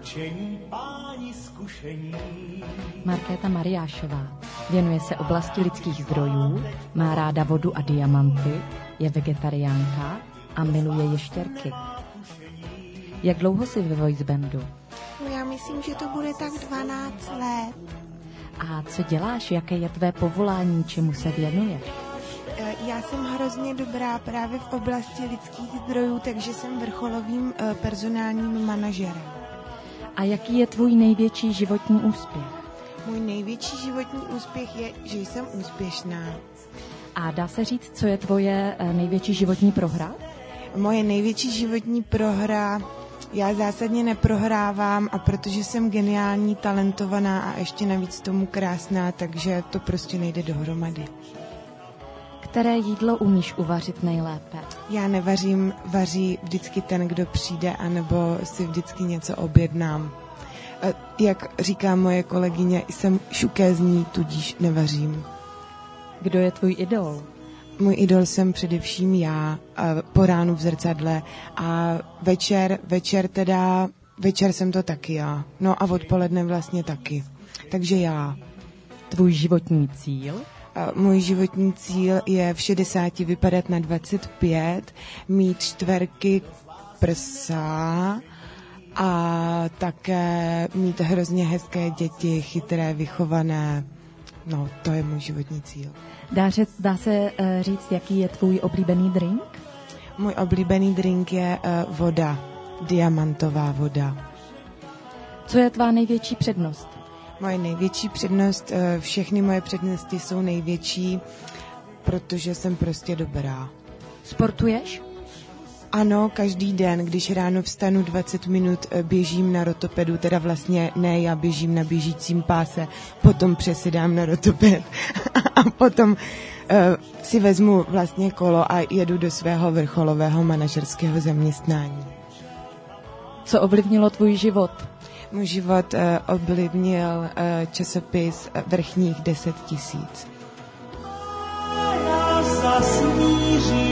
Učení páni zkušení. Markéta Mariášová věnuje se oblasti lidských zdrojů, má ráda vodu a diamanty, je vegetariánka a miluje ještěrky. Jak dlouho jsi ve voice bandu? No já myslím, že to bude tak 12 let. A co děláš? Jaké je tvé povolání? Čemu se věnuješ? Já jsem hrozně dobrá právě v oblasti lidských zdrojů, takže jsem vrcholovým personálním manažerem. A jaký je tvůj největší životní úspěch? Můj největší životní úspěch je, že jsem úspěšná. A dá se říct, co je tvoje největší životní prohra? Moje největší životní prohra, já zásadně neprohrávám, a protože jsem geniální, talentovaná a ještě navíc tomu krásná, takže to prostě nejde dohromady. Které jídlo umíš uvařit nejlépe? Já nevařím, vaří vždycky ten, kdo přijde, anebo si vždycky něco objednám. Jak říká moje kolegyně, jsem šukézní, tudíž nevařím. Kdo je tvůj idol? Můj idol jsem především já, po ránu v zrcadle, a večer jsem to taky já. No a odpoledne vlastně taky. Takže já. Tvůj životní cíl? Můj životní cíl je v 60 vypadat na 25, mít 4 prsa a také mít hrozně hezké děti, chytré, vychované. No, to je můj životní cíl. Dá se říct, jaký je tvůj oblíbený drink? Můj oblíbený drink je voda, diamantová voda. Co je tvá největší přednost? Moje největší přednost, všechny moje přednosti jsou největší, protože jsem prostě dobrá. Sportuješ? Ano, každý den, když ráno vstanu 20 minut, běžím na rotopedu, teda vlastně ne, já běžím na běžícím páse, potom přesedám na rotoped a potom si vezmu vlastně kolo a jedu do svého vrcholového manažerského zaměstnání. Co ovlivnilo tvůj život? Můj život ovlivnil časopis Vrchních 10 000. Já zasmířím